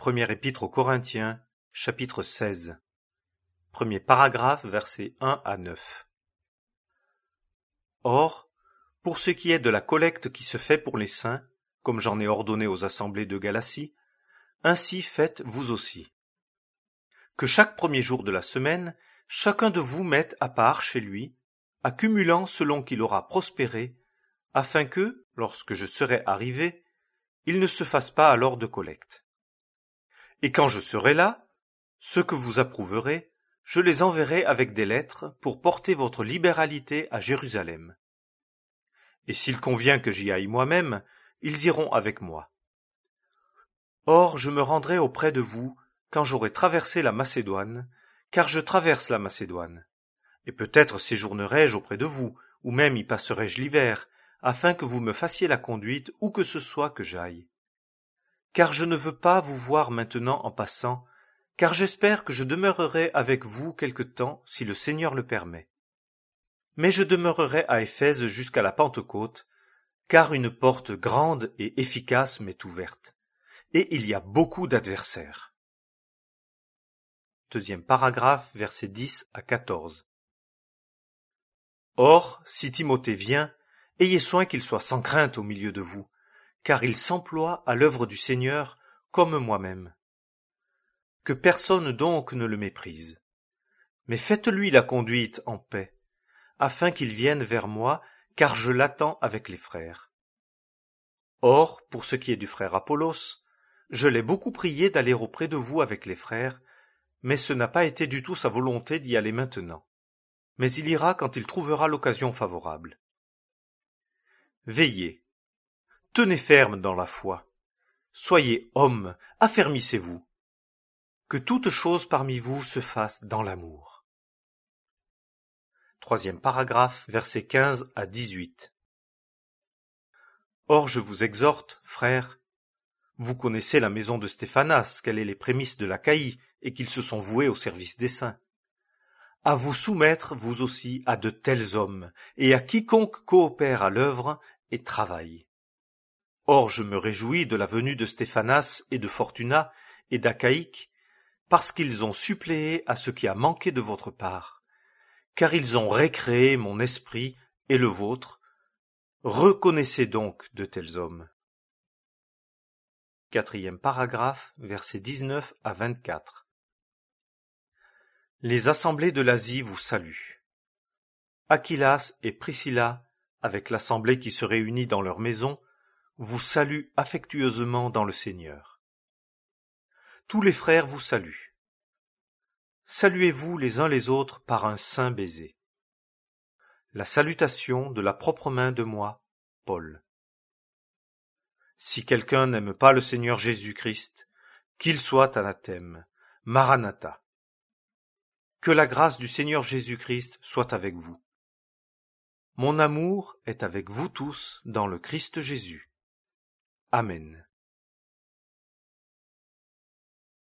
Première épître aux Corinthiens, chapitre 16. Premier paragraphe, versets 1 à 9. Or, pour ce qui est de la collecte qui se fait pour les saints, comme j'en ai ordonné aux assemblées de Galatie, ainsi faites vous aussi. Que chaque premier jour de la semaine, chacun de vous mette à part chez lui, accumulant selon qu'il aura prospéré, afin que, lorsque je serai arrivé, il ne se fasse pas alors de collecte. Et quand je serai là, ceux que vous approuverez, je les enverrai avec des lettres pour porter votre libéralité à Jérusalem. Et s'il convient que j'y aille moi-même, ils iront avec moi. Or, je me rendrai auprès de vous quand j'aurai traversé la Macédoine, car je traverse la Macédoine. Et peut-être séjournerai-je auprès de vous, ou même y passerai-je l'hiver, afin que vous me fassiez la conduite où que ce soit que j'aille. Car je ne veux pas vous voir maintenant en passant, car j'espère que je demeurerai avec vous quelque temps si le Seigneur le permet. Mais je demeurerai à Éphèse jusqu'à la Pentecôte, car une porte grande et efficace m'est ouverte, et il y a beaucoup d'adversaires. Deuxième paragraphe, versets 10 à 14. Or, si Timothée vient, ayez soin qu'il soit sans crainte au milieu de vous, car il s'emploie à l'œuvre du Seigneur comme moi-même. Que personne donc ne le méprise, mais faites-lui la conduite en paix, afin qu'il vienne vers moi, car je l'attends avec les frères. Or, pour ce qui est du frère Apollos, je l'ai beaucoup prié d'aller auprès de vous avec les frères, mais ce n'a pas été du tout sa volonté d'y aller maintenant. Mais il ira quand il trouvera l'occasion favorable. Veillez, tenez ferme dans la foi, soyez hommes, affermissez-vous. Que toute chose parmi vous se fasse dans l'amour. Troisième paragraphe, versets 15 à 18. Or je vous exhorte, frères, vous connaissez la maison de Stéphanas, quelles est les prémices de l'Achaïe, et qu'ils se sont voués au service des saints. À vous soumettre, vous aussi, à de tels hommes, et à quiconque coopère à l'œuvre et travaille. Or je me réjouis de la venue de Stéphanas et de Fortuna et d'Achaïque, parce qu'ils ont suppléé à ce qui a manqué de votre part, car ils ont récréé mon esprit et le vôtre. Reconnaissez donc de tels hommes. Quatrième paragraphe, versets 19 à 24. Les assemblées de l'Asie vous saluent. Aquilas et Priscilla, avec l'assemblée qui se réunit dans leur maison, vous saluent affectueusement dans le Seigneur. Tous les frères vous saluent. Saluez-vous les uns les autres par un saint baiser. La salutation de la propre main de moi, Paul. Si quelqu'un n'aime pas le Seigneur Jésus-Christ, qu'il soit anathème. Maranatha. Que la grâce du Seigneur Jésus-Christ soit avec vous. Mon amour est avec vous tous dans le Christ Jésus. Amen.